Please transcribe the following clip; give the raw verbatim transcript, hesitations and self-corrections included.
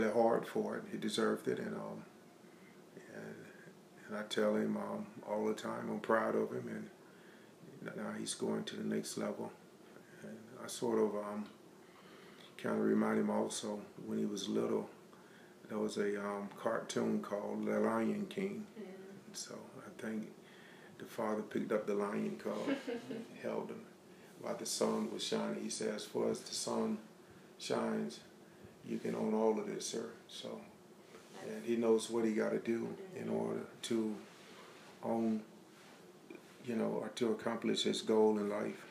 hard for it. He deserved it, and um, and, and I tell him um, all the time I'm proud of him, and now he's going to the next level. And I sort of um, kind of remind him also when he was little. There was a um, cartoon called The Lion King. Mm. So I think the father picked up the lion card, held him while the sun was shining. He says, "As far as the sun shines, you can own all of this, sir." So, and he knows what he got to do in order to own, you know, or to accomplish his goal in life.